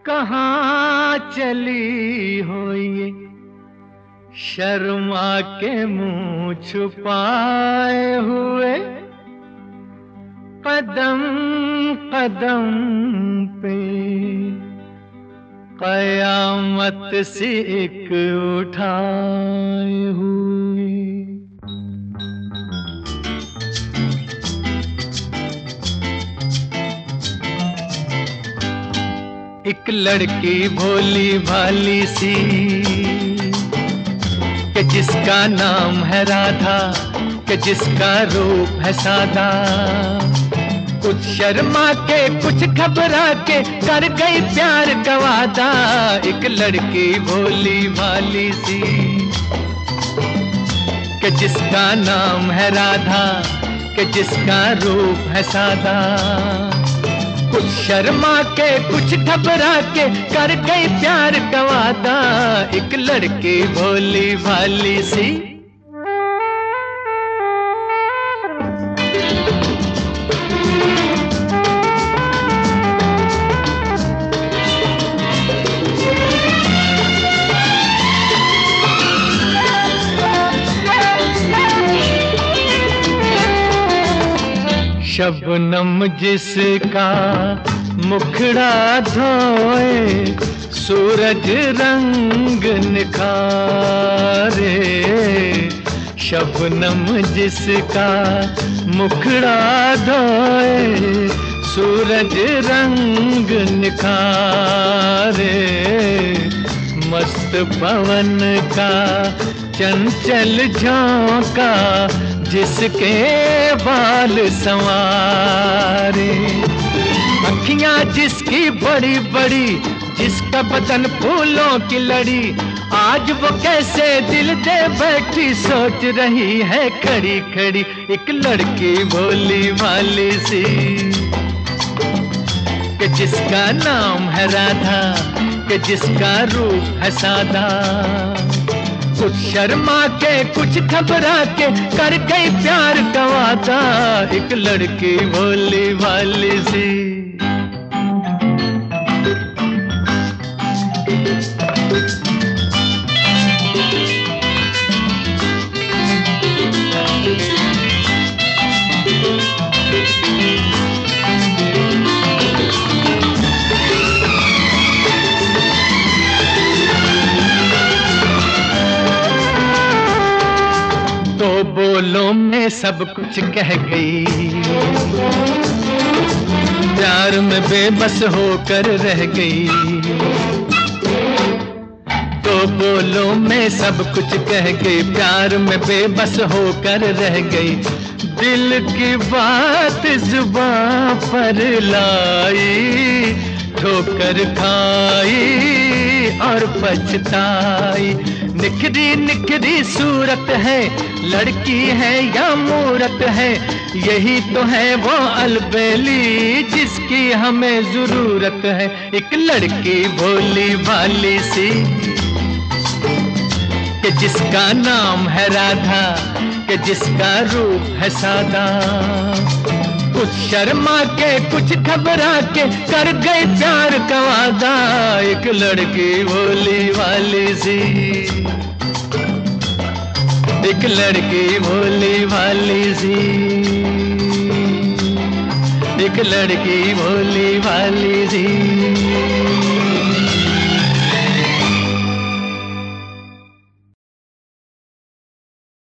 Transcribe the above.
कहाँ चली हो ये शर्मा के मुंह छुपाए हुए, कदम कदम पे कयामत से एक उठाए हुए। एक लड़की भोली भाली सी कि जिसका नाम है राधा, कि जिसका रूप है सादा, कुछ शर्मा के कुछ घबरा के कर गई प्यार का वादा। एक लड़की भोली भाली सी कि जिसका नाम है राधा, कि जिसका रूप है सादा, कुछ शर्मा के कुछ घबरा के कर गई प्यार का वादा। एक लड़की भोली भाली सी। शबनम जिसका मुखड़ा धोए, सूरज रंग निखारे। शबनम जिसका मुखड़ा धोए, सूरज रंग निखारे। मस्त पवन का चंचल झोंका जिसके बाल संवारे। अखियां जिसकी बड़ी बड़ी, जिसका बदन फूलों की लड़ी, आज वो कैसे दिल दे बैठी सोच रही है खड़ी खड़ी। एक लड़की भोली भाली सी कि जिसका नाम है राधा, कि जिसका रूप है सादा, कुछ शर्मा के कुछ घबरा के कर गई प्यार का वादा। एक लड़की भोली भाली सी। तो बोलों में सब कुछ कह गई, प्यार में बेबस होकर रह गई। तो बोलों में सब कुछ कह गई, प्यार में बेबस होकर रह गई। दिल की बात जुबां पर लाई, ठोकर खाई और पछताई। निखरी निखरी सूरत है, लड़की है या मूरत है, यही तो है वो अलबेली जिसकी हमें जरूरत है। एक लड़की भोली भाली सी कि जिसका नाम है राधा, कि जिसका रूप है सादा, कुछ शर्मा के कुछ घबरा के कर गई प्यार का वादा। एक लड़की भोली भाली सी, एक लड़की भोली भाली सी, एक लड़की भोली भाली सी।